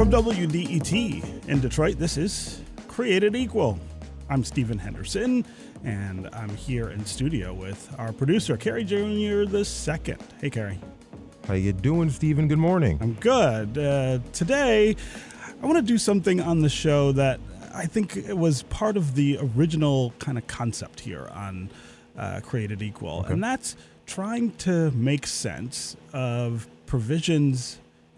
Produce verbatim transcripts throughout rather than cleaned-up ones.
From W D E T in Detroit, this is Created Equal. I'm Stephen Henderson, and I'm here in studio with our producer, Kerry Junior the second. Hey, Kerry. How you doing, Stephen? Good morning. I'm good. Uh, today, I want to do something on the show that I think it was part of the original kind of concept here on uh, Created Equal, Okay. and that's trying to make sense of provisions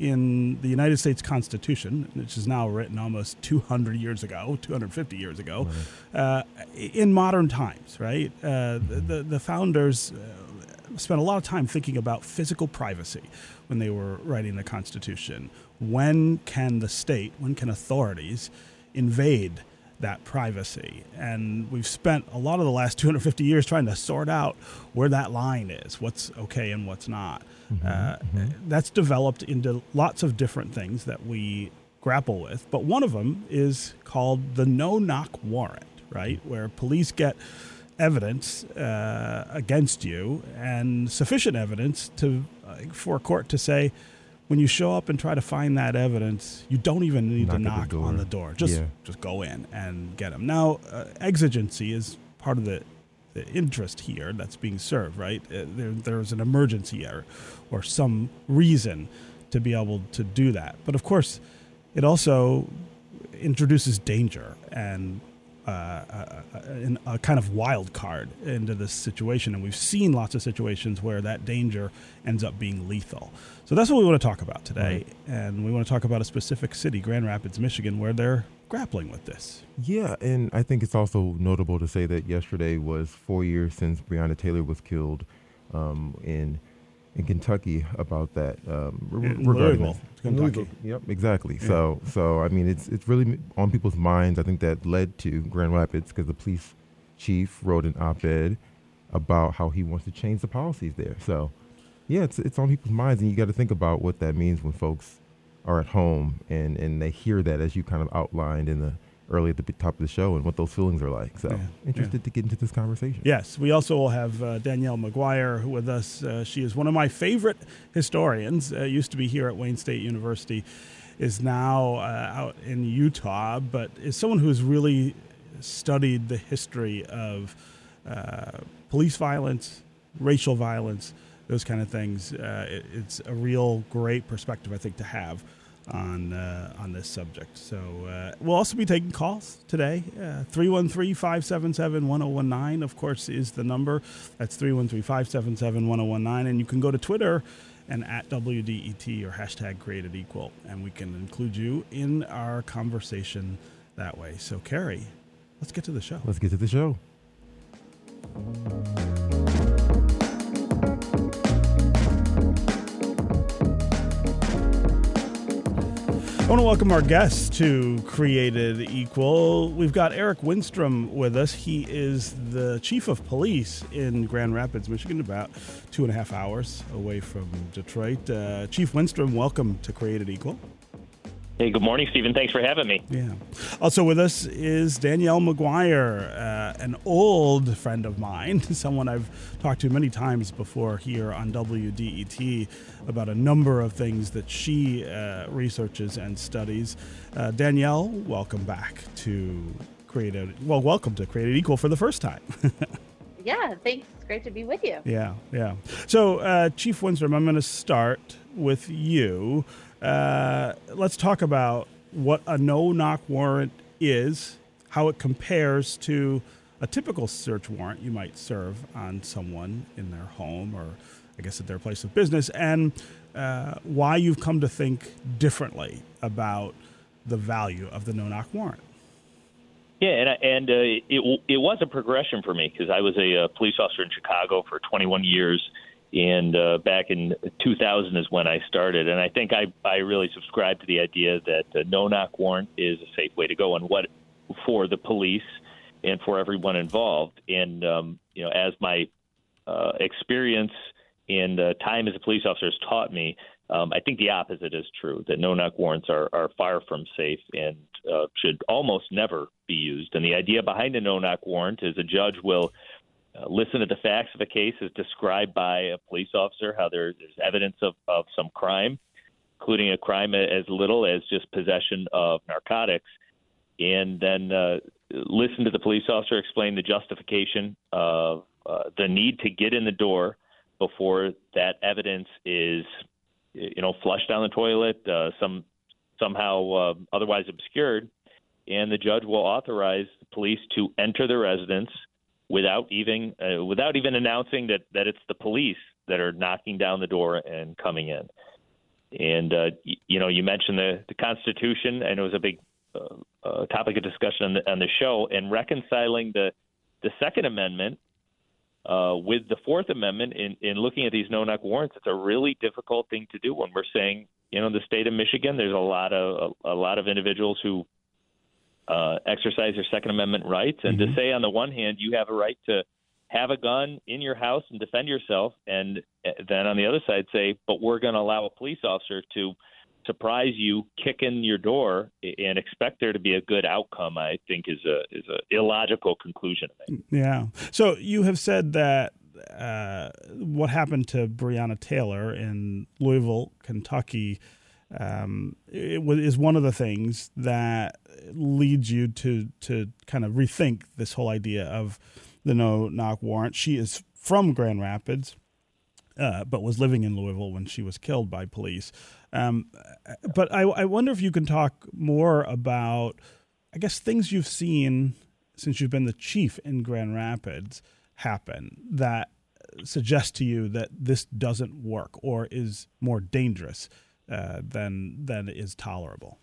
in the United States Constitution, which is now written almost two hundred years ago, two hundred fifty years ago, right. uh, in modern times, right? Uh, the, the founders uh, spent a lot of time thinking about physical privacy when they were writing the Constitution. When can the state, when can authorities invade that privacy? And we've spent a lot of the last two hundred fifty years trying to sort out where that line is, what's okay and what's not. Mm-hmm, uh, mm-hmm. That's developed into lots of different things that we grapple with. But one of them is called the no-knock warrant, right? Where police get evidence uh, against you and sufficient evidence to uh, for a court to say, when you show up and try to find that evidence, you don't even need knock to knock the on the door. Just yeah. just go in and get them. Now, uh, exigency is part of the, the interest here that's being served, right? Uh, there, there's an emergency or, or some reason to be able to do that. But, of course, it also introduces danger and uh, a, a, a kind of wild card into this situation. And we've seen lots of situations where that danger ends up being lethal. So that's what we want to talk about today. Right. And we want to talk about a specific city, Grand Rapids, Michigan, where they're grappling with this. Yeah, and I think it's also notable to say that yesterday was four years since Breonna Taylor was killed um, in in Kentucky. About that, um, in Louisville, Kentucky. Louisville. Yep, exactly. Yeah. So, so I mean, it's it's really on people's minds. I think that led to Grand Rapids because the police chief wrote an op-ed about how he wants to change the policies there. So. Yeah, it's it's on people's minds, and you got to think about what that means when folks are at home and, and they hear that, as you kind of outlined in the early at the top of the show, and what those feelings are like. So, yeah, interested yeah. to get into this conversation. Yes, we also will have uh, Danielle McGuire with us. Uh, she is one of my favorite historians. Uh, used to be here at Wayne State University, is now uh, out in Utah, but is someone who has really studied the history of uh, police violence, racial violence, those kind of things. Uh, it, it's a real great perspective, I think, to have on uh, on this subject. So uh, we'll also be taking calls today. Uh, three one three, five seven seven, one zero one nine, of course, is the number. That's three one three, five seven seven, one zero one nine. And you can go to Twitter and at W D E T or hashtag Created Equal, and we can include you in our conversation that way. So, Kerry, let's get to the show. Let's get to the show. I want to welcome our guests to Created Equal. We've got Eric Winstrom with us. He is the chief of police in Grand Rapids, Michigan, about two and a half hours away from Detroit. Uh, Chief Winstrom, welcome to Created Equal. Hey, good morning, Stephen. Thanks for having me. Yeah. Also with us is Danielle McGuire, uh, an old friend of mine, someone I've talked to many times before here on W D E T about a number of things that she uh, researches and studies. Uh, Danielle, welcome back to Created. Well, welcome to Created Equal for the first time. Yeah, thanks. It's great to be with you. Yeah, yeah. So, uh, Chief Winstrom, I'm going to start with you. Uh, let's talk about what a no-knock warrant is, how it compares to a typical search warrant you might serve on someone in their home or, I guess, at their place of business, and uh, why you've come to think differently about the value of the no-knock warrant. Yeah, and, and uh, it, it was a progression for me because I was a, a police officer in Chicago for twenty-one years. And uh, back in two thousand is when I started. And I think I, I really subscribe to the idea that a no-knock warrant is a safe way to go and what for the police and for everyone involved. And, um, you know, as my uh, experience and uh, time as a police officer has taught me, um, I think the opposite is true, that no-knock warrants are, are far from safe and uh, should almost never be used. And the idea behind a no-knock warrant is a judge will Uh, listen to the facts of a case as described by a police officer, how there, there's evidence of, of some crime, including a crime as little as just possession of narcotics, and then uh, listen to the police officer explain the justification of uh, the need to get in the door before that evidence is, you know, flushed down the toilet, uh, some somehow uh, otherwise obscured, and the judge will authorize the police to enter the residence without even uh, without even announcing that, that it's the police that are knocking down the door and coming in. And uh, y- you know, you mentioned the, the Constitution, and it was a big uh, uh, topic of discussion on the, on the show, and reconciling the the Second Amendment Uh, with the Fourth Amendment in, in looking at these no-knock warrants. It's a really difficult thing to do when we're saying, you know, the state of Michigan, there's a lot of a, a lot of individuals who uh, exercise their Second Amendment rights. And mm-hmm. to say on the one hand, you have a right to have a gun in your house and defend yourself, and then on the other side say, but we're going to allow a police officer to surprise you, kick in your door, and expect there to be a good outcome, I think is a is a illogical conclusion to make. Yeah. So you have said that uh, what happened to Breonna Taylor in Louisville, Kentucky, um, it was, is one of the things that leads you to to kind of rethink this whole idea of the no-knock warrant. She is from Grand Rapids, uh, but was living in Louisville when she was killed by police. Um, but I, I wonder if you can talk more about, I guess, things you've seen since you've been the chief in Grand Rapids happen that suggest to you that this doesn't work or is more dangerous uh, than than is tolerable.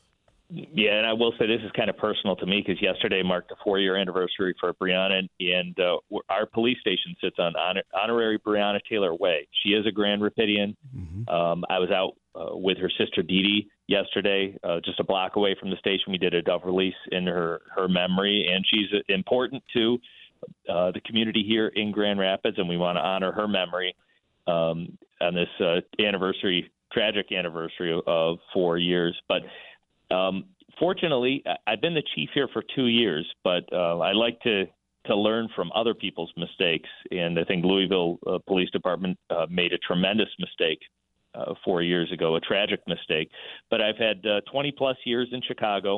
Yeah, and I will say this is kind of personal to me because yesterday marked the four-year anniversary for Breonna, and uh, our police station sits on honor- honorary Breonna Taylor Way. She is a Grand Rapidian. Mm-hmm. Um, I was out uh, with her sister Dee Dee yesterday, uh, just a block away from the station. We did a dove release in her, her memory, and she's important to uh, the community here in Grand Rapids, and we want to honor her memory um, on this uh, anniversary, tragic anniversary of four years. But Um, fortunately, I've been the chief here for two years, but uh, I like to, to learn from other people's mistakes. And I think Louisville uh, Police Department uh, made a tremendous mistake uh, four years ago, a tragic mistake. But I've had uh, twenty plus years in Chicago.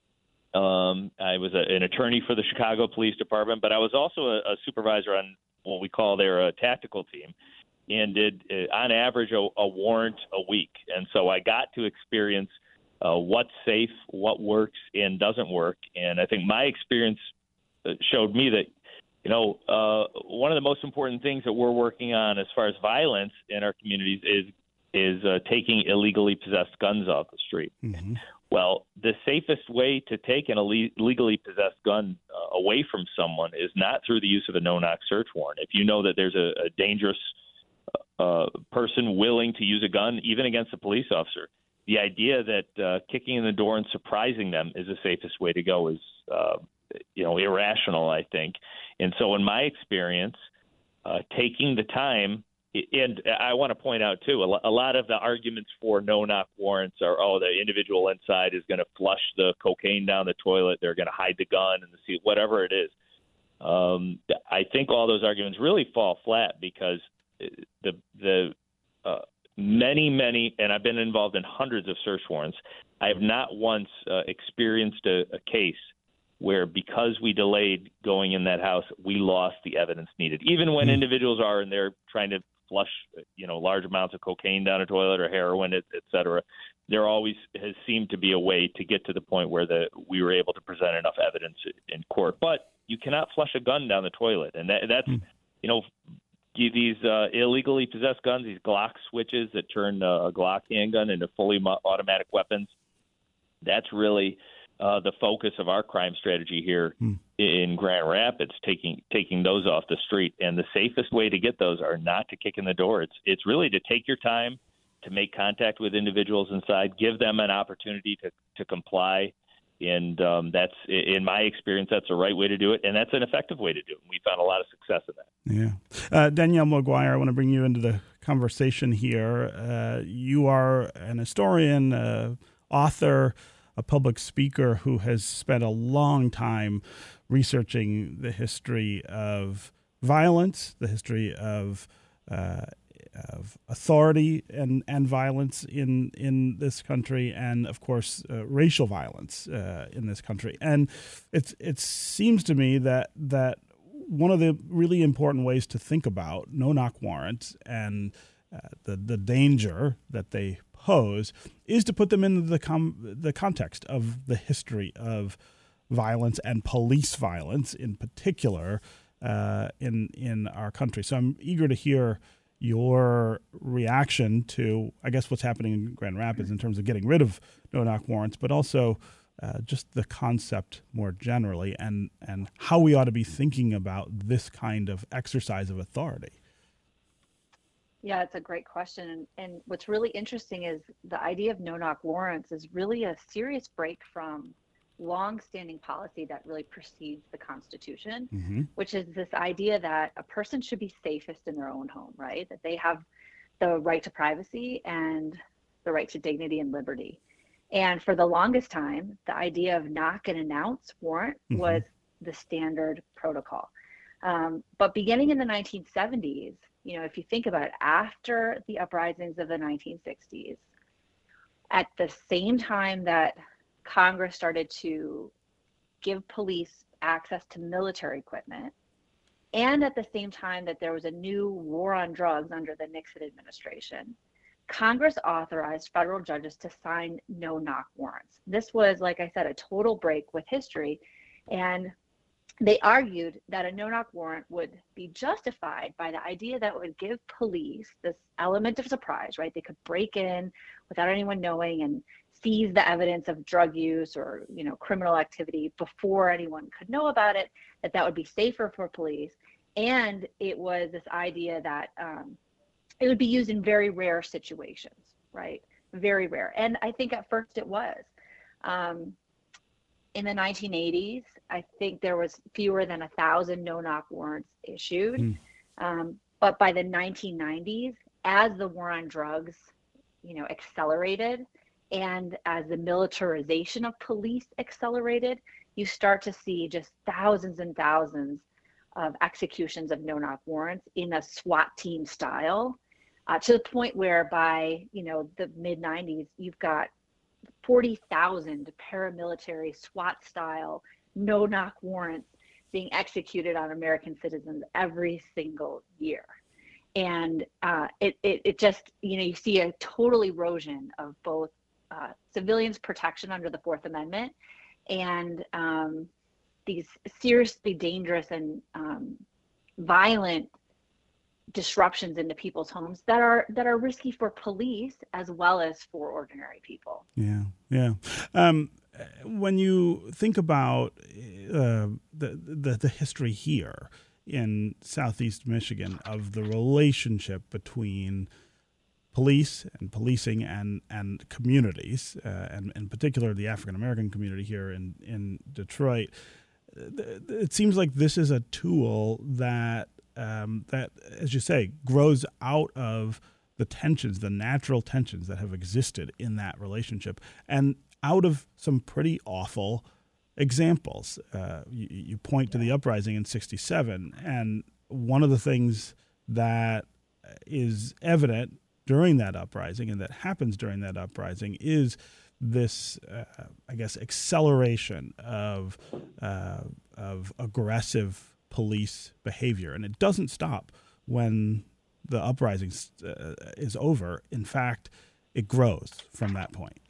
Um, I was a, an attorney for the Chicago Police Department, but I was also a, a supervisor on what we call their uh, tactical team, and did uh, on average a, a warrant a week. And so I got to experience Uh, what's safe, what works, and doesn't work. And I think my experience showed me that, you know, uh, one of the most important things that we're working on as far as violence in our communities is is uh, taking illegally possessed guns off the street. Mm-hmm. Well, the safest way to take an illegally possessed gun uh, away from someone is not through the use of a no-knock search warrant. If you know that there's a, a dangerous uh, person willing to use a gun, even against a police officer, the idea that uh, kicking in the door and surprising them is the safest way to go is, uh, you know, irrational, I think. And so in my experience, uh, taking the time, and I want to point out, too, a lot of the arguments for no-knock warrants are, oh, the individual inside is going to flush the cocaine down the toilet, they're going to hide the gun in the seat, whatever it is. Um, I think all those arguments really fall flat because the the uh, Many, many, and I've been involved in hundreds of search warrants. I have not once uh, experienced a, a case where because we delayed going in that house, we lost the evidence needed. Even when mm-hmm. individuals are in there trying to flush, you know, large amounts of cocaine down a toilet or heroin, et, et cetera, there always has seemed to be a way to get to the point where the we were able to present enough evidence in court. But you cannot flush a gun down the toilet, and that, that's, mm-hmm. you know, these uh, illegally possessed guns, these Glock switches that turn uh, a Glock handgun into fully mo- automatic weapons, that's really uh, the focus of our crime strategy here hmm. in Grand Rapids, taking taking those off the street. And the safest way to get those are not to kick in the door. It's, it's really to take your time to make contact with individuals inside, give them an opportunity to, to comply. And um, that's, in my experience, that's the right way to do it, and that's an effective way to do it. We found a lot of success in that. Yeah. Uh, Danielle McGuire, I want to bring you into the conversation here. Uh, you are an historian, uh, author, a public speaker who has spent a long time researching the history of violence, the history of uh, of authority and, and violence in in this country, and of course uh, racial violence uh, in this country. And it it seems to me that that one of the really important ways to think about no-knock warrants and uh, the the danger that they pose is to put them in the com- the context of the history of violence and police violence in particular uh, in in our country. So I'm eager to hear your reaction to, I guess, what's happening in Grand Rapids in terms of getting rid of no-knock warrants, but also uh, just the concept more generally, and, and how we ought to be thinking about this kind of exercise of authority. Yeah, it's a great question. And, and what's really interesting is the idea of no-knock warrants is really a serious break from long-standing policy that really precedes the Constitution, mm-hmm. which is this idea that a person should be safest in their own home, right? That they have the right to privacy and the right to dignity and liberty. And for the longest time, the idea of knock and announce warrant mm-hmm. was the standard protocol. Um, but beginning in the nineteen seventies, you know, if you think about it, after the uprisings of the nineteen sixties, at the same time that Congress started to give police access to military equipment, and at the same time that there was a new war on drugs under the Nixon administration, Congress authorized federal judges to sign no-knock warrants. This was, like I said, a total break with history, and they argued that a no-knock warrant would be justified by the idea that it would give police this element of surprise, right? They could break in without anyone knowing and seize the evidence of drug use or, you know, criminal activity before anyone could know about it, that that would be safer for police. And it was this idea that um, it would be used in very rare situations, right? Very rare. And I think at first it was. Um, in the nineteen eighties, I think there was fewer than a thousand no-knock warrants issued. Mm. Um, but by the nineteen nineties, as the war on drugs, you know, accelerated, and as the militarization of police accelerated, you start to see just thousands and thousands of executions of no-knock warrants in a SWAT team style, uh, to the point where by, you know, the mid nineties, you've got forty thousand paramilitary SWAT style no-knock warrants being executed on American citizens every single year. And uh, it, it, it just, you know, you see a total erosion of both uh, civilians' protection under the Fourth Amendment and um, these seriously dangerous and um, violent disruptions into people's homes that are that are risky for police as well as for ordinary people. Yeah, yeah. Um, when you think about uh, the, the the history here in Southeast Michigan of the relationship between police and policing and and communities, uh, and in particular the African American community here in in Detroit, it seems like this is a tool that. Um, that, as you say, grows out of the tensions, the natural tensions that have existed in that relationship, and out of some pretty awful examples. Uh, you, you point to the uprising in sixty-seven, and one of the things that is evident during that uprising and that happens during that uprising is this, uh, I guess, acceleration of uh, of aggressive police behavior, and it doesn't stop when the uprising uh, is over. In fact, it grows from that point.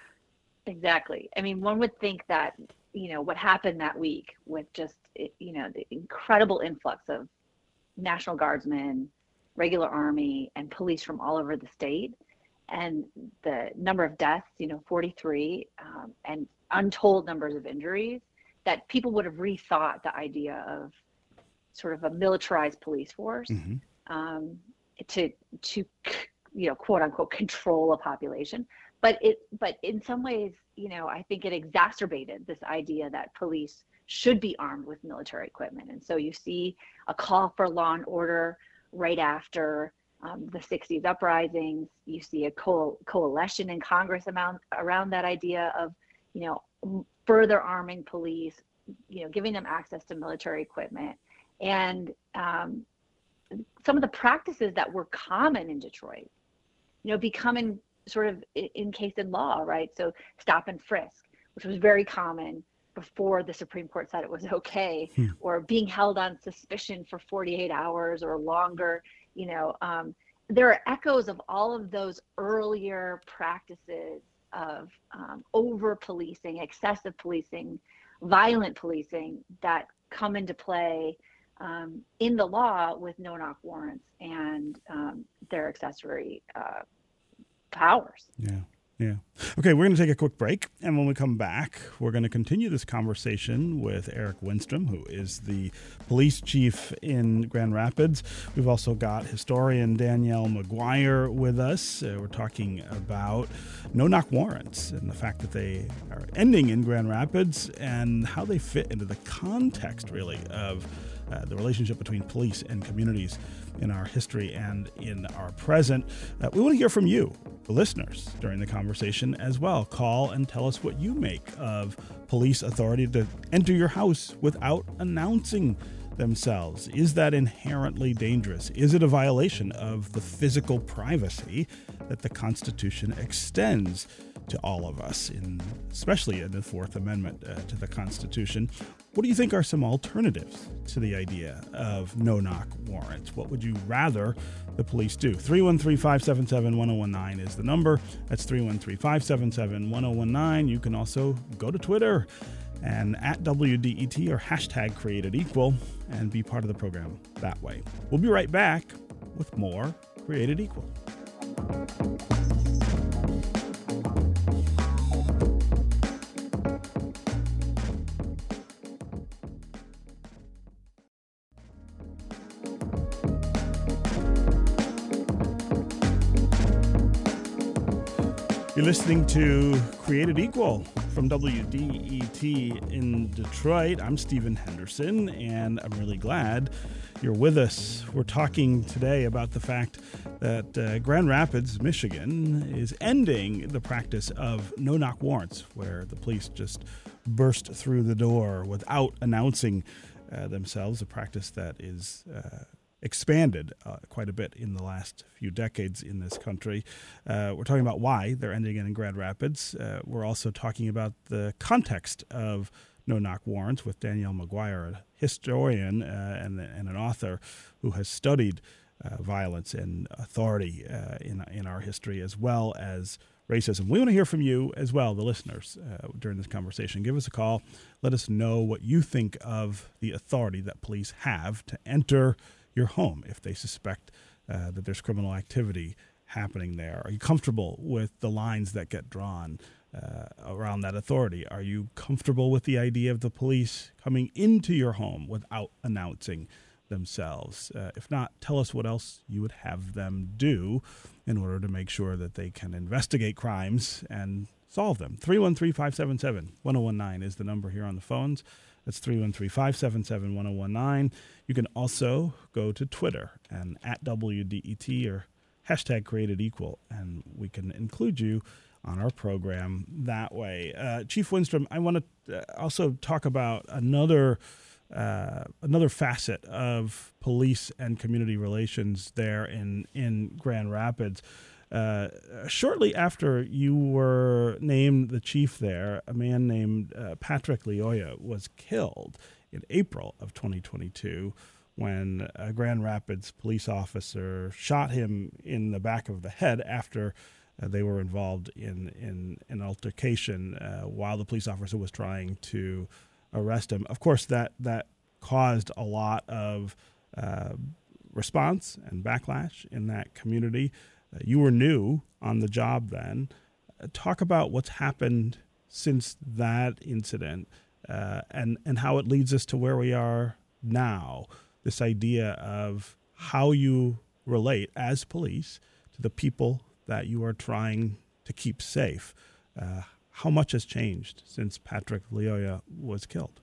Exactly. I mean, one would think that, you know, what happened that week with just, you know, the incredible influx of National Guardsmen, regular Army, and police from all over the state, and the number of deaths, you know, forty-three, um, and untold numbers of injuries, that people would have rethought the idea of sort of a militarized police force mm-hmm. um, to to you know, quote unquote, control a population. But it but in some ways, you know, I think it exacerbated this idea that police should be armed with military equipment. And so you see a call for law and order right after um, the sixties uprisings. You see a co- coalition in Congress around around that idea of, you know, further arming police, you know, giving them access to military equipment. And um, some of the practices that were common in Detroit, you know, becoming sort of encased in law, right? So stop and frisk, which was very common before the Supreme Court said it was okay, hmm. or being held on suspicion for forty-eight hours or longer. You know, um, there are echoes of all of those earlier practices of um, over-policing, excessive policing, violent policing that come into play um, in the law with no-knock warrants and um, their accessory uh, powers. Yeah. Yeah. Okay, we're going to take a quick break, and when we come back, we're going to continue this conversation with Eric Winstrom, who is the police chief in Grand Rapids. We've also got historian Danielle McGuire with us. Uh, we're talking about no-knock warrants and the fact that they are ending in Grand Rapids and how they fit into the context, really, of uh, the relationship between police and communities in our history and in our present. Uh, we want to hear from you, the listeners, during the conversation as well. Call and tell us what you make of police authority to enter your house without announcing themselves. Is that inherently dangerous? Is it a violation of the physical privacy that the Constitution extends to all of us, in, especially in the Fourth Amendment uh, to the Constitution? What do you think are some alternatives to the idea of no-knock warrants? What would you rather the police do? three one three, five seven seven, one oh one nine is the number. That's three one three, five seven seven, one oh one nine. You can also go to Twitter and at W D E T or hashtag Created Equal and be part of the program that way. We'll be right back with more Created Equal. You're listening to Created Equal from W D E T in Detroit. I'm Stephen Henderson, and I'm really glad you're with us. We're talking today about the fact that uh, Grand Rapids, Michigan, is ending the practice of no-knock warrants, where the police just burst through the door without announcing uh, themselves, a practice that is uh, expanded uh, quite a bit in the last few decades in this country. Uh, we're talking about why they're ending it in Grand Rapids. Uh, we're also talking about the context of no-knock warrants with Danielle McGuire, a historian uh, and, and an author who has studied uh, violence and authority uh, in, in our history, as well as racism. We want to hear from you as well, the listeners, uh, during this conversation. Give us a call. Let us know what you think of the authority that police have to enter your home if they suspect uh, that there's criminal activity happening there. Are you comfortable with the lines that get drawn uh, around that authority? Are you comfortable with the idea of the police coming into your home without announcing themselves? Uh, if not, tell us what else you would have them do in order to make sure that they can investigate crimes and solve them. three one three, five seven seven, one oh one nine is the number here on the phones. That's three one three, five seven seven, one oh one nine. You can also go to Twitter and at W D E T or hashtag Created Equal, and we can include you on our program that way. Uh, Chief Winstrom, I want to also talk about another uh, another facet of police and community relations there in, in Grand Rapids. Uh, shortly after you were named the chief there, a man named uh, Patrick Lyoya was killed in April of twenty twenty-two when a Grand Rapids police officer shot him in the back of the head after uh, they were involved in, in an altercation uh, while the police officer was trying to arrest him. Of course, that, that caused a lot of uh, response and backlash in that community. Uh, you were new on the job then. Uh, talk about what's happened since that incident uh, and, and how it leads us to where we are now, this idea of how you relate as police to the people that you are trying to keep safe. Uh, how much has changed since Patrick Lyoya was killed?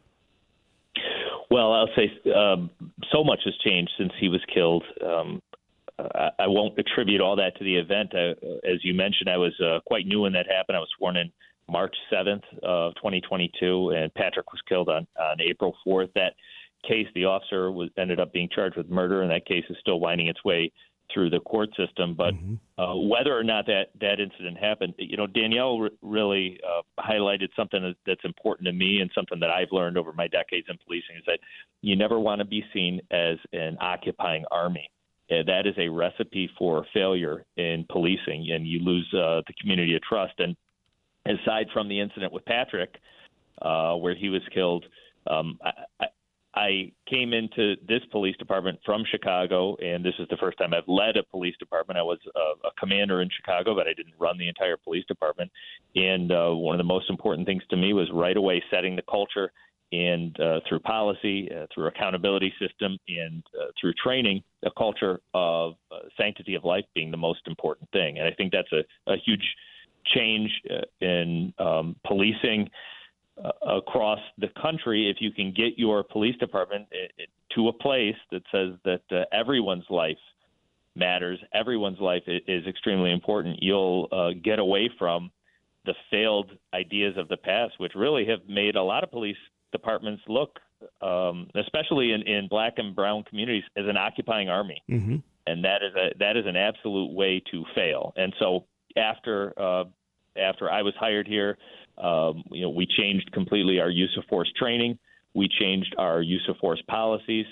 Well, I'll say um, so much has changed since he was killed. Um, I, I won't attribute all that to the event. I, as you mentioned, I was uh, quite new when that happened. I was sworn in March seventh of twenty twenty-two, and Patrick was killed on, on April fourth. That case. The officer was ended up being charged with murder, and that case is still winding its way through the court system. But mm-hmm. uh, whether or not that, that incident happened, you know, Danielle re- really uh, highlighted something that, that's important to me and something that I've learned over my decades in policing is that you never want to be seen as an occupying army. Uh, that is a recipe for failure in policing, and you lose uh, the community of trust. And aside from the incident with Patrick, uh, where he was killed, um, I, I I came into this police department from Chicago, and this is the first time I've led a police department. I was a, a commander in Chicago, but I didn't run the entire police department. And uh, one of the most important things to me was right away setting the culture, and uh, through policy, uh, through accountability system, and uh, through training, a culture of uh, sanctity of life being the most important thing. And I think that's a, a huge change uh, in um, policing Uh, across the country. If you can get your police department it, it, to a place that says that uh, everyone's life matters, everyone's life is, is extremely important, you'll uh, get away from the failed ideas of the past, which really have made a lot of police departments look, um, especially in, in black and brown communities, as an occupying army. Mm-hmm. And that is a, that is an absolute way to fail. And so after uh, after I was hired here, Um, you know, we changed completely our use of force training. We changed our use of force policies.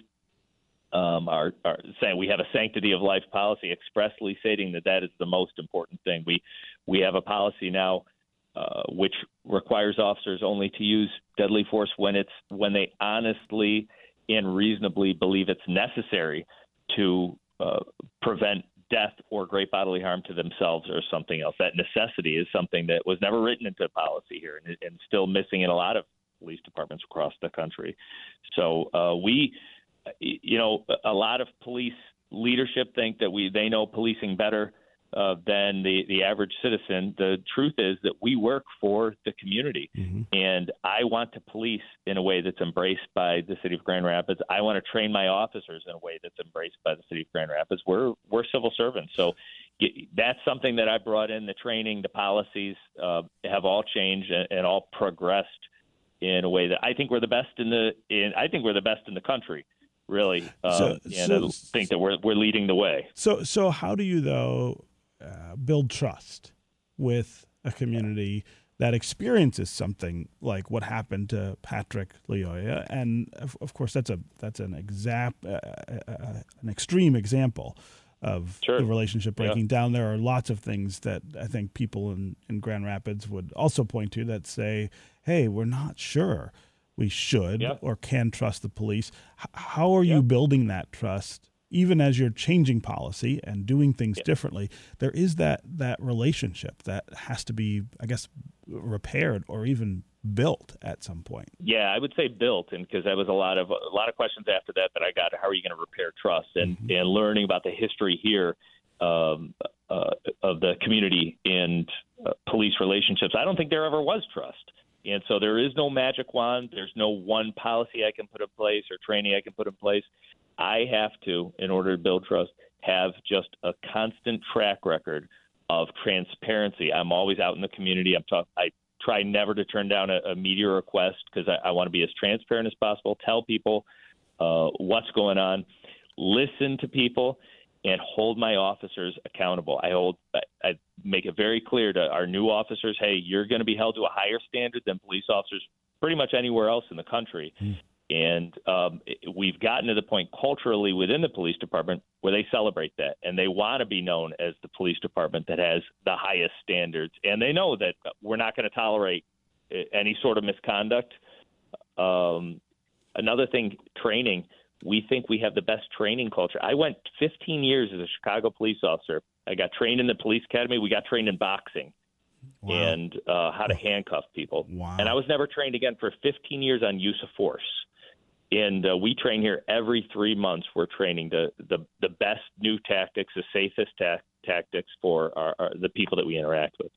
Um, our, our saying we have a sanctity of life policy expressly stating that that is the most important thing. We we have a policy now uh, which requires officers only to use deadly force when it's when they honestly and reasonably believe it's necessary to uh, prevent death or great bodily harm to themselves or something else. That necessity is something that was never written into policy here, and, and still missing in a lot of police departments across the country. So uh, we, you know, a lot of police leadership think that we they know policing better uh, than the, the average citizen. The truth is that we work for the community, mm-hmm. and I want to police in a way that's embraced by the city of Grand Rapids. I want to train my officers in a way that's embraced by the city of Grand Rapids. We're we're civil servants, so that's something that I brought in. The training, the policies uh, have all changed and, and all progressed in a way that I think we're the best in the. In, I think we're the best in the country, really, uh, so, and so, I think that we're we're leading the way. So so how do you though? Uh, build trust with a community that experiences something like what happened to Patrick Lyoya, and of, of course that's a that's an exact uh, uh, an extreme example of sure. the relationship breaking yeah. down. There are lots of things that I think people in, in Grand Rapids would also point to that say, "Hey, we're not sure we should yeah. or can trust the police." H- how are yeah. you building that trust? Even as you're changing policy and doing things yeah. differently, there is that that relationship that has to be, I guess, repaired or even built at some point. Yeah, I would say built, and because there was a lot of a lot of questions after that that I got. How are you going to repair trust? And mm-hmm. and learning about the history here um, uh, of the community and uh, police relationships. I don't think there ever was trust. And so there is no magic wand. There's no one policy I can put in place or training I can put in place. I have to, in order to build trust, have just a constant track record of transparency. I'm always out in the community. I'm talk- I try never to turn down a, a media request because I, I want to be as transparent as possible, tell people uh, what's going on, listen to people, and hold my officers accountable. I hold, I, I make it very clear to our new officers, hey, you're going to be held to a higher standard than police officers pretty much anywhere else in the country. Mm. And um, we've gotten to the point culturally within the police department where they celebrate that, and they want to be known as the police department that has the highest standards. And they know that we're not going to tolerate any sort of misconduct. Um, another thing, training. We think we have the best training culture. I went fifteen years as a Chicago police officer. I got trained in the police academy. We got trained in boxing. Wow. And uh, how to handcuff people. Wow. And I was never trained again for fifteen years on use of force. And uh, we train here every three months. We're training the the, the best new tactics, the safest ta- tactics for our, our, the people that we interact with.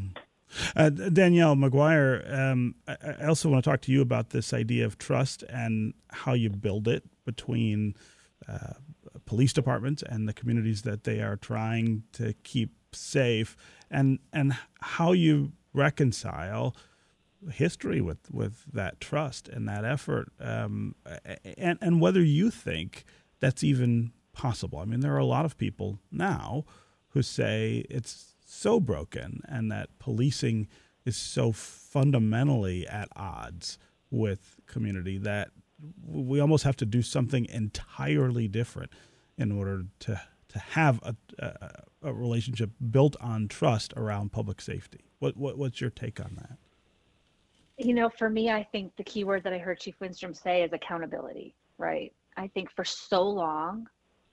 Uh, Danielle McGuire, um, I, I also want to talk to you about this idea of trust and how you build it between uh, police departments and the communities that they are trying to keep safe, and and how you reconcile history with, with that trust and that effort, um, and and whether you think that's even possible. I mean, there are a lot of people now who say it's so broken and that policing is so fundamentally at odds with community that we almost have to do something entirely different in order to to have a, a, a relationship built on trust around public safety. What, what what's your take on that? You know, for me, I think the key word that I heard Chief Winstrom say is accountability, right? I think for so long,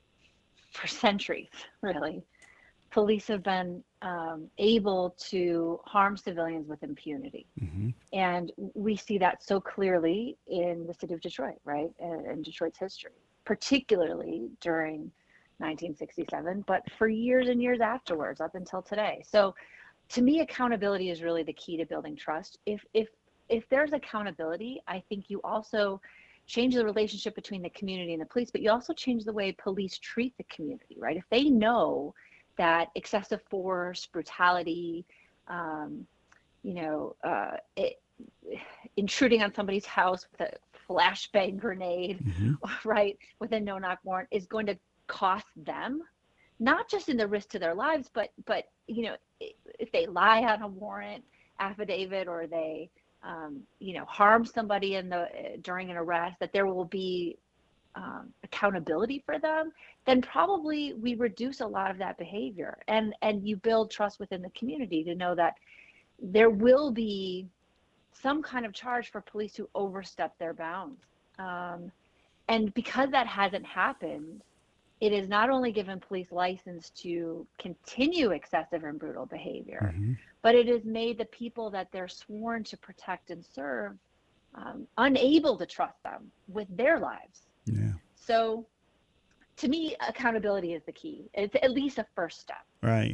for centuries, really, police have been um, able to harm civilians with impunity. Mm-hmm. And we see that so clearly in the city of Detroit, right? In Detroit's history, particularly during nineteen sixty-seven, but for years and years afterwards, up until today. So to me, accountability is really the key to building trust. If, if, if there's accountability, I think you also change the relationship between the community and the police, but you also change the way police treat the community, right? If they know that excessive force, brutality, um, you know, uh, it, intruding on somebody's house with a flashbang grenade, mm-hmm. right, with a no-knock warrant is going to cost them, not just in the risk to their lives, but, but you know, if they lie on a warrant affidavit or they, um, you know, harm somebody in the during an arrest, that there will be um, accountability for them, then probably we reduce a lot of that behavior, and and you build trust within the community to know that there will be some kind of charge for police who overstep their bounds. Um, and because that hasn't happened, it is not only given police license to continue excessive and brutal behavior, mm-hmm. but it has made the people that they're sworn to protect and serve um, unable to trust them with their lives. Yeah. So to me, accountability is the key. It's at least a first step. Right.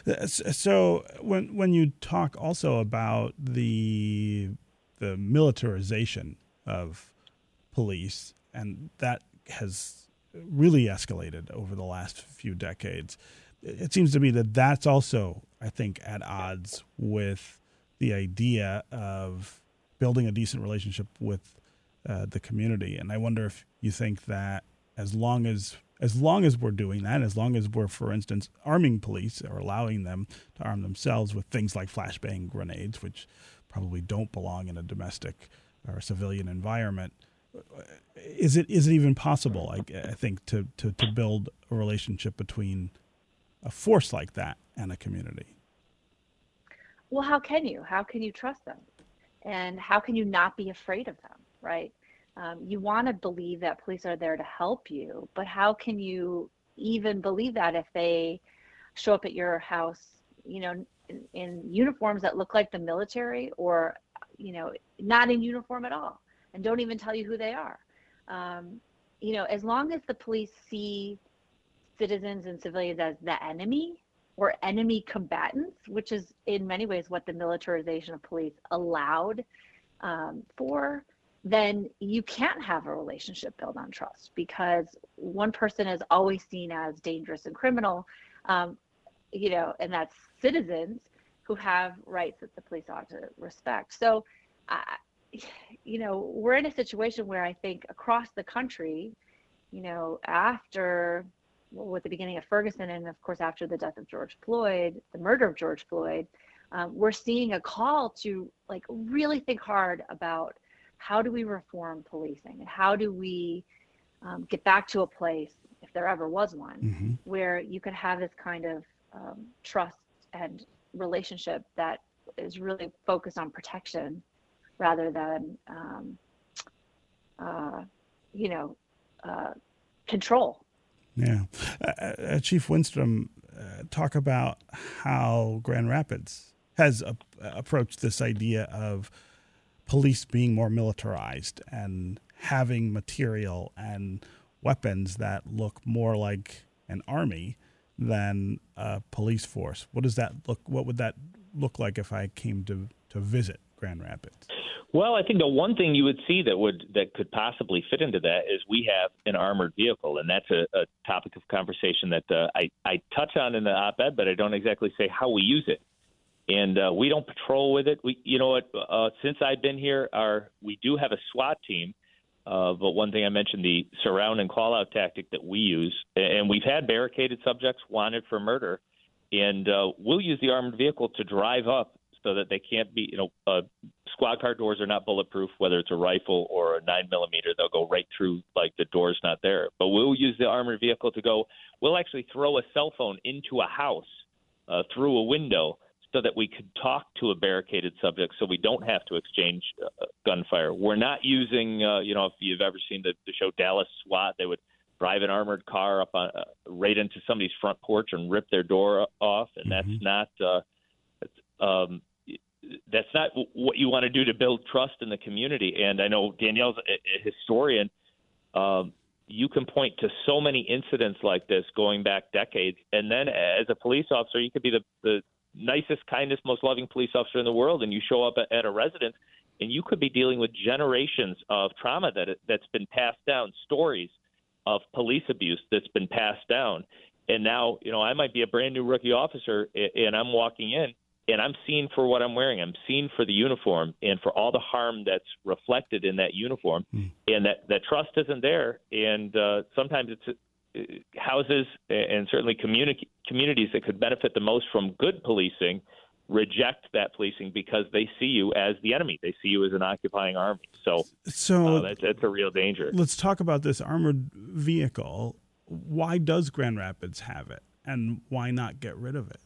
So when when you talk also about the the militarization of police, and that has really escalated over the last few decades, it seems to me that that's also, I think, at odds with the idea of building a decent relationship with uh, the community. And I wonder if you think that as long as as long as we're doing that, as long as we're, for instance, arming police or allowing them to arm themselves with things like flashbang grenades, which probably don't belong in a domestic or civilian environment, is it is it even possible, I, I think, to, to, to build a relationship between a force like that and a community? Well, how can you? How can you trust them? And how can you not be afraid of them, right? Um, you want to believe that police are there to help you, but how can you even believe that if they show up at your house, you know, in, in uniforms that look like the military, or, you know, not in uniform at all, and don't even tell you who they are? Um, you know, as long as the police see citizens and civilians as the enemy or enemy combatants, which is in many ways what the militarization of police allowed um, for, then you can't have a relationship built on trust, because one person is always seen as dangerous and criminal, um, you know, and that's citizens who have rights that the police ought to respect. So, uh, you know, we're in a situation where I think across the country, you know, after, well, with the beginning of Ferguson, and of course after the death of George Floyd, the murder of George Floyd, um, we're seeing a call to like really think hard about how do we reform policing, and how do we um, get back to a place, if there ever was one, mm-hmm. where you could have this kind of um, trust and relationship that is really focused on protection rather than, um, uh, you know, uh, control. Yeah. Uh, uh, Chief Winstrom, uh, talk about how Grand Rapids has uh, approached this idea of police being more militarized and having material and weapons that look more like an army than a police force. What does that look? What would that look like if I came to, to visit Grand Rapids? Well, I think the one thing you would see that would that could possibly fit into that is we have an armored vehicle, and that's a, a topic of conversation that uh, I, I touch on in the op-ed, but I don't exactly say how we use it. and uh, we don't patrol with it. We, you know what? Uh, since I've been here, our we do have a SWAT team. Uh, but one thing I mentioned, the surround and call out tactic that we use, and we've had barricaded subjects wanted for murder, and uh, we'll use the armored vehicle to drive up so that they can't be, you know, uh, squad car doors are not bulletproof, whether it's a rifle or a nine millimeter, they'll go right through, like the door's not there. But we'll use the armored vehicle to go, we'll actually throw a cell phone into a house uh, through a window so that we could talk to a barricaded subject so we don't have to exchange uh, gunfire. We're not using, uh, you know, if you've ever seen the, the show Dallas SWAT, they would drive an armored car up on, uh, right into somebody's front porch and rip their door off, and Mm-hmm. that's not uh, that's, um, that's not what you want to do to build trust in the community. And I know Danielle's a, a historian. Um, you can point to so many incidents like this going back decades, and then as a police officer, you could be the, the nicest, kindest, most loving police officer in the world, and you show up at, at a residence, and you could be dealing with generations of trauma that that's been passed down, stories of police abuse that's been passed down. And now, you know, I might be a brand new rookie officer, and I'm walking in, and I'm seen for what I'm wearing. I'm seen for the uniform and for all the harm that's reflected in that uniform, mm. and that, that trust isn't there. And uh, sometimes it's houses and certainly communi- communities that could benefit the most from good policing reject that policing because they see you as the enemy. They see you as an occupying army. So, so uh, that's, that's a real danger. Let's talk about this armored vehicle. Why does Grand Rapids have it, and why not get rid of it?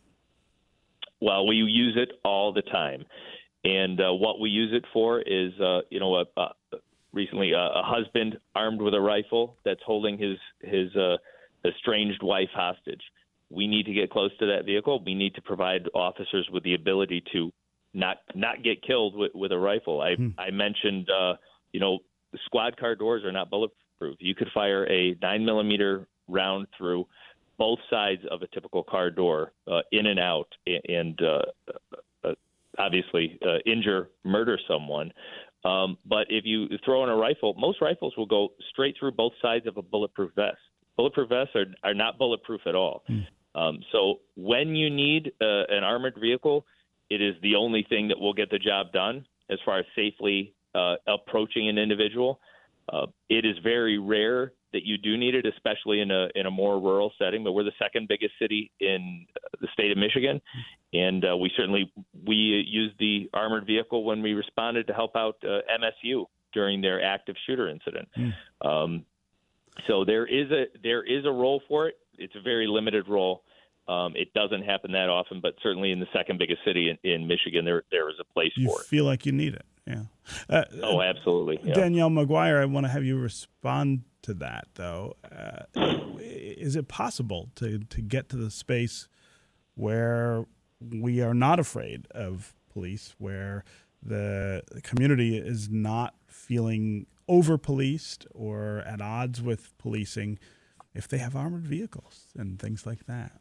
Well, we use it all the time. And uh, what we use it for is, uh, you know, a, a recently, uh, a husband armed with a rifle that's holding his his uh, estranged wife hostage. We need to get close to that vehicle. We need to provide officers with the ability to not not get killed with, with a rifle. I hmm. I mentioned, uh, you know, the squad car doors are not bulletproof. You could fire a nine millimeter round through both sides of a typical car door, uh, in and out, and uh, uh, obviously uh, injure, murder someone. Um, but if you throw in a rifle, most rifles will go straight through both sides of a bulletproof vest. Bulletproof vests are, are not bulletproof at all. Mm. Um, so when you need uh, an armored vehicle, it is the only thing that will get the job done as far as safely uh, approaching an individual. Uh, it is very rare that you do need it, especially in a in a more rural setting. But we're the second biggest city in the state of Michigan, and uh, we certainly we used the armored vehicle when we responded to help out uh, M S U during their active shooter incident. Mm. Um, so there is a there is a role for it. It's a very limited role. Um, it doesn't happen that often, but certainly in the second biggest city in, in Michigan, there there is a place you for it. You feel like you need it, yeah. Uh, oh, absolutely. Yeah. Danielle McGuire, I want to have you respond to that, though. Uh, is it possible to, to get to the space where we are not afraid of police, where the community is not feeling over-policed or at odds with policing if they have armored vehicles and things like that?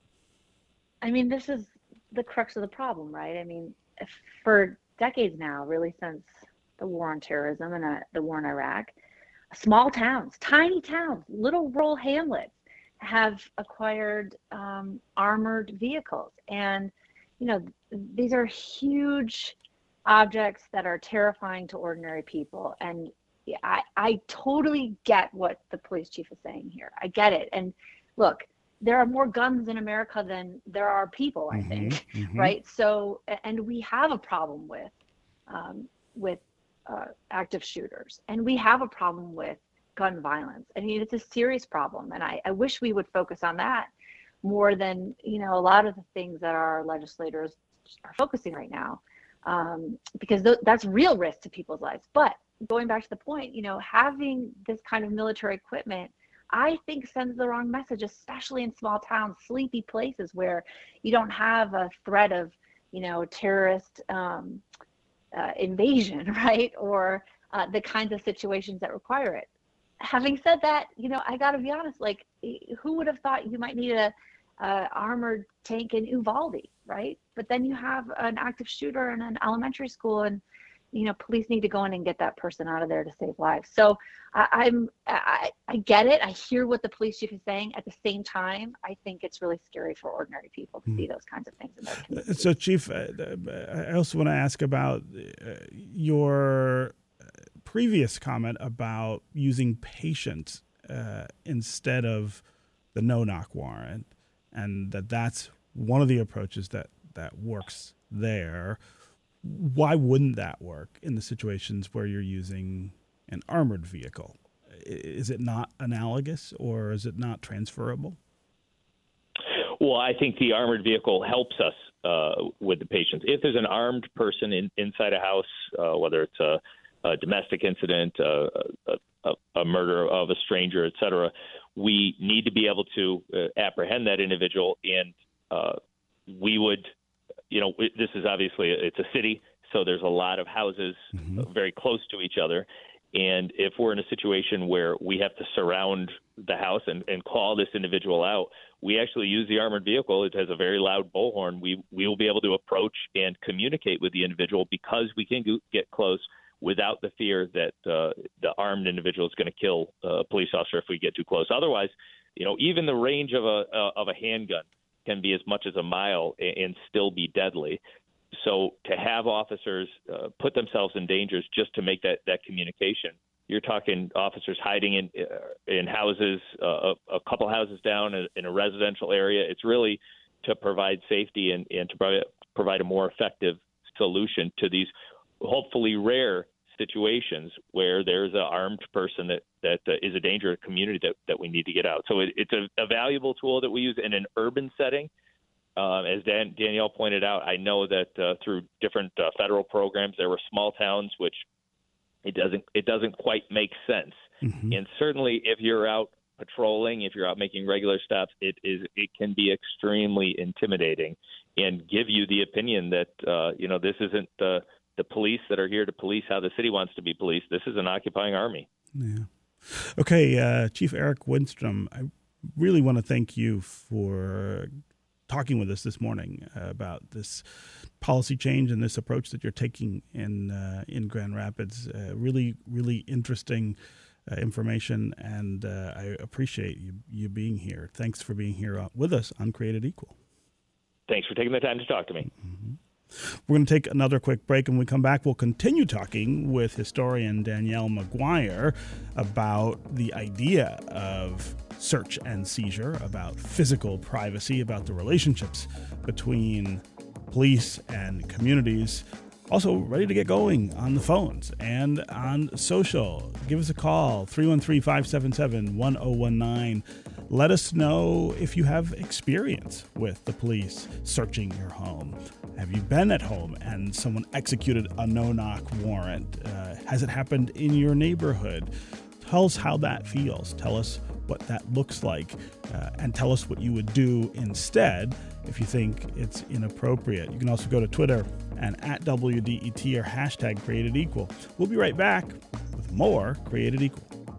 I mean, this is the crux of the problem, right? I mean, if for decades now, really since the war on terrorism and uh, the war in Iraq, small towns, tiny towns, little rural hamlets have acquired um, armored vehicles. And, you know, these are huge objects that are terrifying to ordinary people. And I, I totally get what the police chief is saying here. I get it. And look, there are more guns in America than there are people, I think, mm-hmm, mm-hmm. right? So, and we have a problem with, um, with uh, active shooters, and we have a problem with gun violence. I mean, it's a serious problem, and I, I wish we would focus on that more than, you know, a lot of the things that our legislators are focusing right now, um, because th- that's real risk to people's lives. But going back to the point, you know, having this kind of military equipment, I think sends the wrong message, especially in small towns, sleepy places where you don't have a threat of, you know, terrorist um, uh, invasion, right? Or uh, the kinds of situations that require it. Having said that, you know, I got to be honest, like, who would have thought you might need a, a armored tank in Uvalde, right? But then you have an active shooter in an elementary school, and, you know, police need to go in and get that person out of there to save lives. So I, I'm, I, I get it. I hear what the police chief is saying. At the same time, I think it's really scary for ordinary people to mm. see those kinds of things in their community. So, Chief, uh, I also want to ask about uh, your previous comment about using patience uh, instead of the no-knock warrant, and that that's one of the approaches that, that works there. Why wouldn't that work in the situations where you're using an armored vehicle? Is it not analogous, or is it not transferable? Well, I think the armored vehicle helps us uh, with the patients. If there's an armed person in, inside a house, uh, whether it's a, a domestic incident, uh, a, a, a murder of a stranger, et cetera, we need to be able to uh, apprehend that individual, and uh, we would – you know, this is obviously, it's a city, so there's a lot of houses mm-hmm. very close to each other. And if we're in a situation where we have to surround the house and, and call this individual out, we actually use the armored vehicle. It has a very loud bullhorn. We we will be able to approach and communicate with the individual because we can go, get close without the fear that uh, the armed individual is going to kill a police officer if we get too close. Otherwise, you know, even the range of a uh, of a handgun can be as much as a mile and still be deadly. So to have officers uh, put themselves in dangers just to make that, that communication, you're talking officers hiding in uh, in houses, uh, a, a couple houses down in, in a residential area. It's really to provide safety and, and to provide, provide a more effective solution to these hopefully rare situations where there's an armed person that, that uh, is a danger to the community that, that we need to get out. So it, it's a, a valuable tool that we use in an urban setting. Uh, as Dan, Danielle pointed out, I know that uh, through different uh, federal programs, there were small towns which it doesn't it doesn't quite make sense. Mm-hmm. And certainly if you're out patrolling, if you're out making regular stops, it is it can be extremely intimidating and give you the opinion that, uh, you know, this isn't the – the police that are here to police how the city wants to be policed. This is an occupying army. Yeah. Okay, uh, Chief Eric Winstrom, I really want to thank you for talking with us this morning uh, about this policy change and this approach that you're taking in uh, in Grand Rapids. Uh, really, really interesting uh, information, and uh, I appreciate you, you being here. Thanks for being here with us on Created Equal. Thanks for taking the time to talk to me. Mm-hmm. We're going to take another quick break, and when we come back, we'll continue talking with historian Danielle McGuire about the idea of search and seizure, about physical privacy, about the relationships between police and communities. Also, ready to get going on the phones and on social. Give us a call, three one three, five seven seven, one zero one nine. Let us know if you have experience with the police searching your home. Have you been at home and someone executed a no-knock warrant? Uh, has it happened in your neighborhood? Tell us how that feels. Tell us what that looks like, uh, and tell us what you would do instead if you think it's inappropriate. You can also go to Twitter and at W D E T or hashtag Created Equal. We'll be right back with more Created Equal.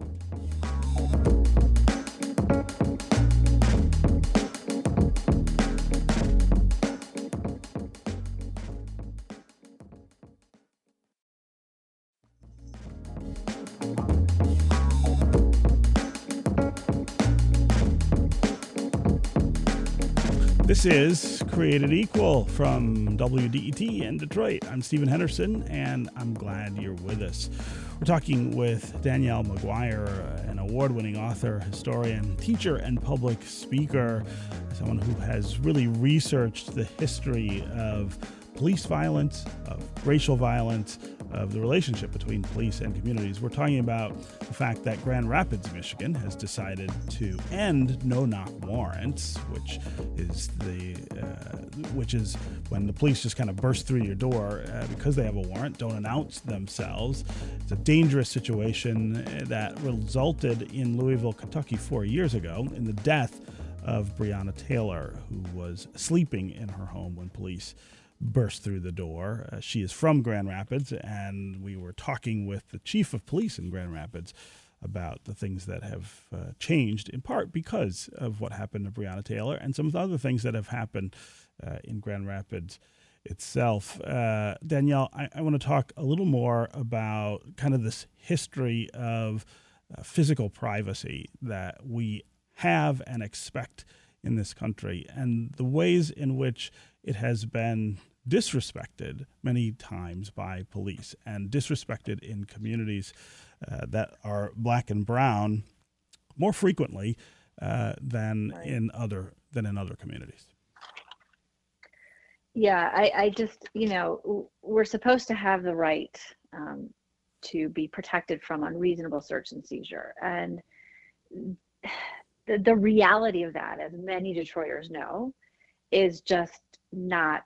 This is Created Equal from W D E T in Detroit. I'm Stephen Henderson, and I'm glad you're with us. We're talking with Danielle McGuire, an award-winning author, historian, teacher, and public speaker, someone who has really researched the history of police violence, of racial violence, of the relationship between police and communities. We're talking about the fact that Grand Rapids, Michigan has decided to end no-knock warrants, which is the uh, which is when the police just kind of burst through your door uh, because they have a warrant, don't announce themselves. It's a dangerous situation that resulted in Louisville, Kentucky four years ago in the death of Breonna Taylor, who was sleeping in her home when police burst through the door. Uh, she is from Grand Rapids, and we were talking with the chief of police in Grand Rapids about the things that have uh, changed, in part because of what happened to Breonna Taylor and some of the other things that have happened uh, in Grand Rapids itself. Uh, Danielle, I, I want to talk a little more about kind of this history of uh, physical privacy that we have and expect in this country, and the ways in which it has been disrespected many times by police and disrespected in communities uh, that are black and brown more frequently uh, than Right. in other than in other communities. Yeah, I, I just, you know, w- we're supposed to have the right um, to be protected from unreasonable search and seizure. And the, the reality of that, as many Detroiters know, is just not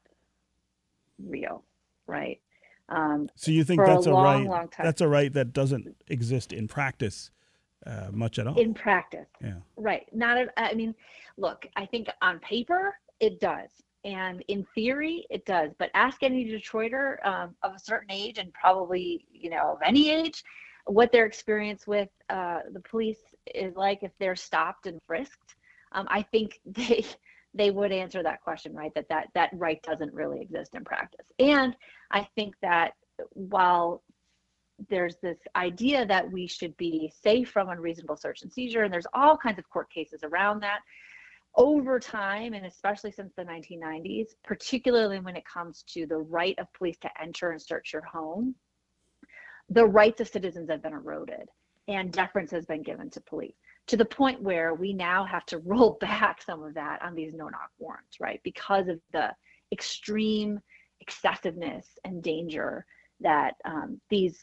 real, right? Um, So you think for that's a a long, right? long time That's a right that doesn't exist in practice uh, much at all. in practice. Yeah. Right. Not, at, I mean, look, I think on paper it does. And in theory it does. But ask any Detroiter um, of a certain age, and probably, you know, of any age, what their experience with uh, the police is like if they're stopped and frisked. Um, I think they they would answer that question, right? That, that that right doesn't really exist in practice. And I think that while there's this idea that we should be safe from unreasonable search and seizure, and there's all kinds of court cases around that, over time, and especially since the nineteen nineties, particularly when it comes to the right of police to enter and search your home, the rights of citizens have been eroded and deference has been given to police, to the point where we now have to roll back some of that on these no-knock warrants, right? Because of the extreme excessiveness and danger that um, these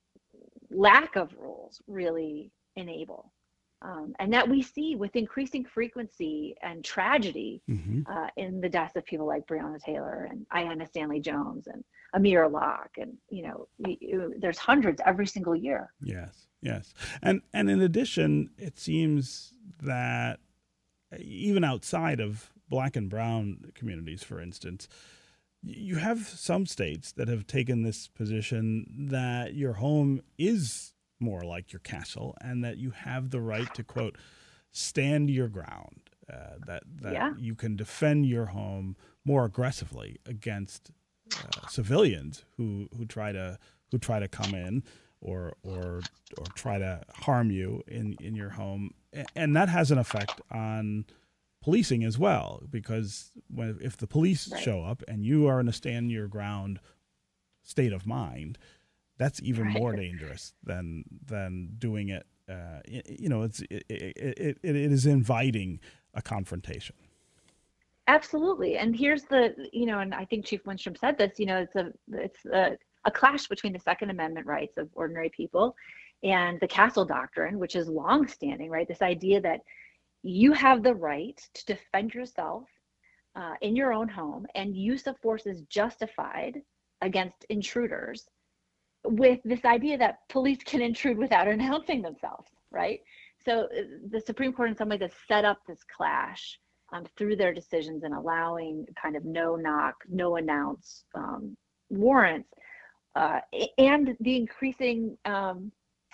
lack of rules really enable. Um, and that we see with increasing frequency and tragedy Mm-hmm. uh, in the deaths of people like Breonna Taylor and Ayanna Stanley Jones and Amir Locke, and you know, y- y- there's hundreds every single year. Yes, yes, and and in addition, it seems that even outside of black and brown communities, for instance, y- you have some states that have taken this position that your home is more like your castle, and that you have the right to, quote, stand your ground, uh, that that Yeah. you can defend your home more aggressively against uh, civilians who, who try to who try to come in or or or try to harm you in, in your home, A- and that has an effect on policing as well, because when if the police Right. show up and you are in a stand your ground state of mind, that's even Right. more dangerous than than doing it. Uh, y- you know, it's it, it, it, it is inviting a confrontation. Absolutely. And here's the, you know, and I think Chief Winstrom said this, you know, it's a it's a, a clash between the Second Amendment rights of ordinary people and the Castle Doctrine, which is longstanding, right? This idea that you have the right to defend yourself uh, in your own home, and use of force is justified against intruders, with this idea that police can intrude without announcing themselves, right? So uh, the Supreme Court in some ways has set up this clash um, through their decisions and allowing kind of no knock, no announce um, warrants, uh, and the increasing um,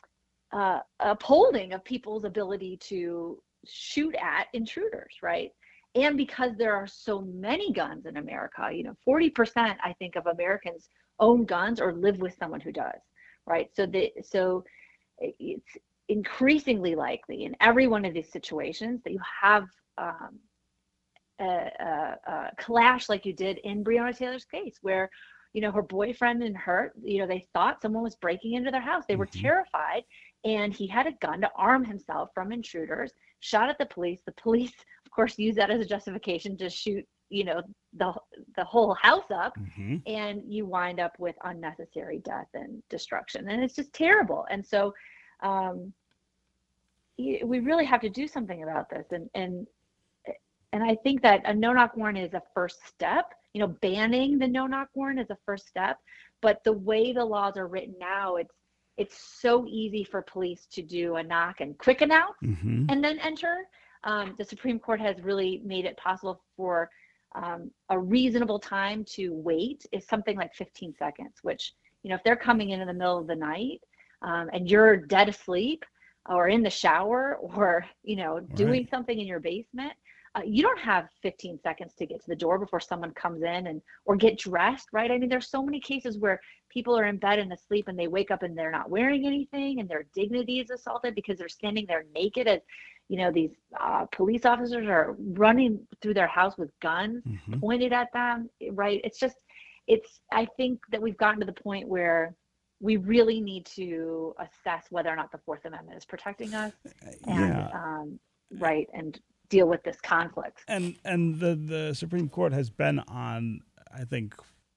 uh, upholding of people's ability to shoot at intruders, right? And because there are so many guns in America, you know, forty percent, I think, of Americans own guns or live with someone who does, right? So the so it's increasingly likely in every one of these situations that you have um, a, a, a clash like you did in Breonna Taylor's case, where, you know, her boyfriend and her, you know, they thought someone was breaking into their house. They were Mhm. terrified, and he had a gun to arm himself from intruders, shot at the police. The police, of course, used that as a justification to shoot, you know, the the whole house up, Mm-hmm. and you wind up with unnecessary death and destruction, and it's just terrible. And so um, y- we really have to do something about this, and and and I think that a no-knock warrant is a first step. You know, banning the no-knock warrant is a first step, but the way the laws are written now, it's it's so easy for police to do a knock and quick announce Mm-hmm. and then enter. Um, the Supreme Court has really made it possible for um, a reasonable time to wait is something like fifteen seconds, which, you know, if they're coming in in the middle of the night um, and you're dead asleep or in the shower or, you know, doing Right. something in your basement, uh, you don't have fifteen seconds to get to the door before someone comes in and or get dressed, right? I mean, there's so many cases where people are in bed and asleep and they wake up and they're not wearing anything and their dignity is assaulted because they're standing there naked. As you know, these uh, police officers are running through their house with guns mm-hmm. pointed at them, right? It's just, it's, I think that we've gotten to the point where we really need to assess whether or not the Fourth Amendment is protecting us and, yeah. um, right, and deal with this conflict. And and the, the Supreme Court has been on, I think,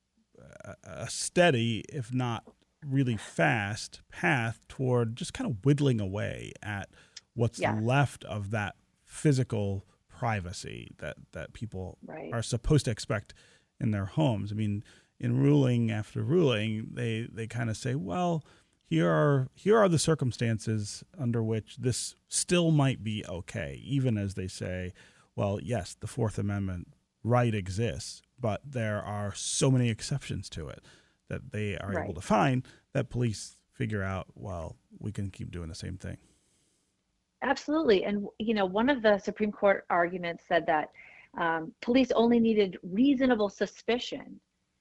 a, a steady, if not really fast, path toward just kind of whittling away at what's yes. left of that physical privacy that, that people right. are supposed to expect in their homes. I mean, in ruling after ruling, they, they kind of say, well, here are here are the circumstances under which this still might be okay, even as they say, well, yes, the Fourth Amendment right exists, but there are so many exceptions to it that they are right. able to find that police figure out, well, we can keep doing the same thing. Absolutely. And, you know, one of the Supreme Court arguments said that um, police only needed reasonable suspicion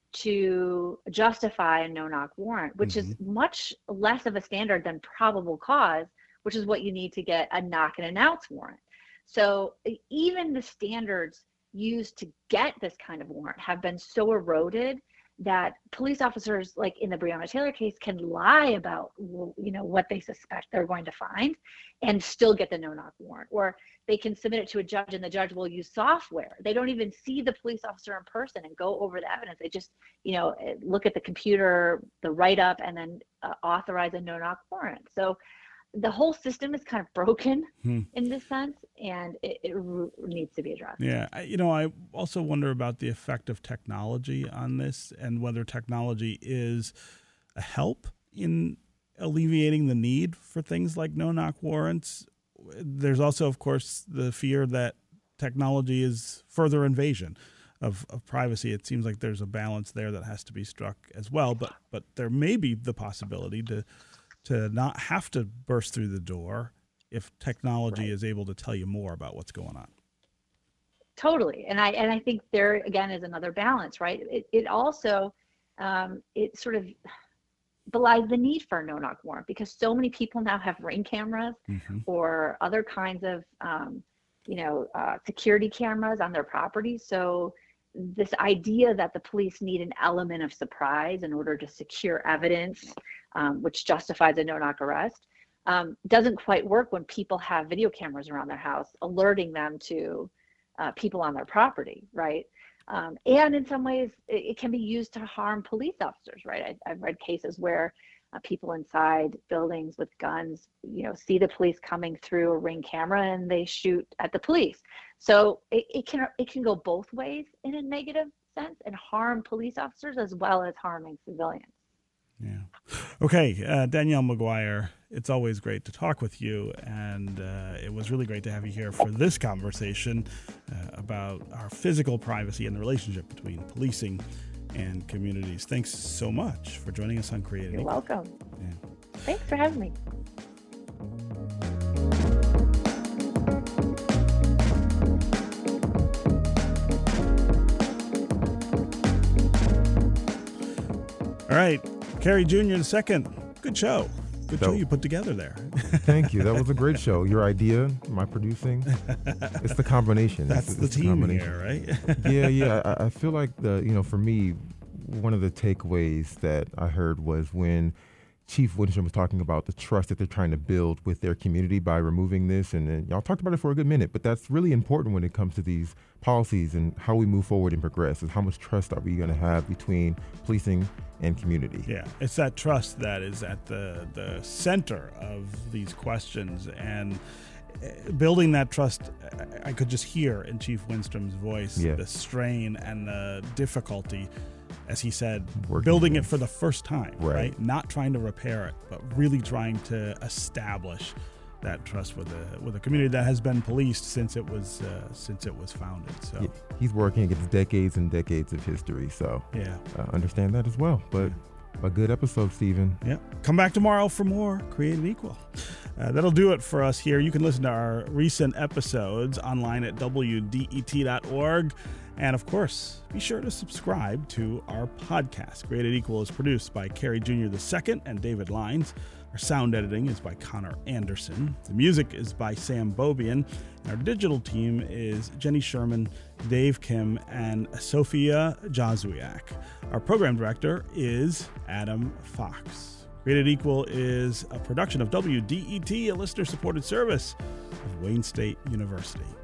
to justify a no-knock warrant, which mm-hmm. is much less of a standard than probable cause, which is what you need to get a knock and announce warrant. So even the standards used to get this kind of warrant have been so eroded that police officers, like in the Breonna Taylor case, can lie about, you know, what they suspect they're going to find and still get the no-knock warrant. Or they can submit it to a judge and the judge will use software. They don't even see the police officer in person and go over the evidence. They just, you know, look at the computer, the write-up, and then uh, authorize a no-knock warrant. So the whole system is kind of broken hmm. in this sense, and it, it r- needs to be addressed. Yeah, I, you know, I also wonder about the effect of technology on this and whether technology is a help in alleviating the need for things like no-knock warrants. There's also, of course, the fear that technology is further invasion of, of privacy. It seems like there's a balance there that has to be struck as well, but but there may be the possibility to to not have to burst through the door if technology right. is able to tell you more about what's going on. Totally. And I and I think there, again, is another balance, right? It, it also, um, it sort of belies the need for a no-knock warrant because so many people now have Ring cameras mm-hmm. or other kinds of, um, you know, uh, security cameras on their property. So this idea that the police need an element of surprise in order to secure evidence, um, which justifies a no-knock arrest, um, doesn't quite work when people have video cameras around their house, alerting them to uh, people on their property, right? Um, and in some ways, it, it can be used to harm police officers, right? I, I've read cases where uh, people inside buildings with guns, you know, see the police coming through a Ring camera and they shoot at the police. So it, it can it can go both ways in a negative sense and harm police officers as well as harming civilians. Yeah. Okay, uh, Danielle McGuire, it's always great to talk with you, and uh, it was really great to have you here for this conversation uh, about our physical privacy and the relationship between policing and communities. Thanks so much for joining us on Creative. You're welcome. Yeah. Thanks for having me. All right. Carey Junior the second. Good show. Good show you put together there. Thank you. That was a great show. Your idea, my producing. It's the combination. That's it's, the it's team the here, right? yeah, yeah. I, I feel like the, you know, for me, one of the takeaways that I heard was when Chief Winstrom was talking about the trust that they're trying to build with their community by removing this. And, and y'all talked about it for a good minute, but that's really important when it comes to these policies and how we move forward and progress, is how much trust are we going to have between policing and community. Yeah, it's that trust that is at the, the center of these questions. And building that trust, I could just hear in Chief Winstrom's voice yeah. the strain and the difficulty, as he said, Working building it for the first time, right. right? Not trying to repair it, but really trying to establish that trust with a with a community that has been policed since it was uh, since it was founded. So yeah, he's working against decades and decades of history. So yeah, uh, understand that as well. But a good episode, Stephen. Yeah. Come back tomorrow for more Created Equal. Uh, that'll do it for us here. You can listen to our recent episodes online at W D E T dot org. And of course, be sure to subscribe to our podcast. Created Equal is produced by Kerry Junior the Second and David Lines. Our sound editing is by Connor Anderson. The music is by Sam Bobian. And our digital team is Jenny Sherman, Dave Kim, and Sophia Jazwiak. Our program director is Adam Fox. Created Equal is a production of W D E T, a listener-supported service of Wayne State University.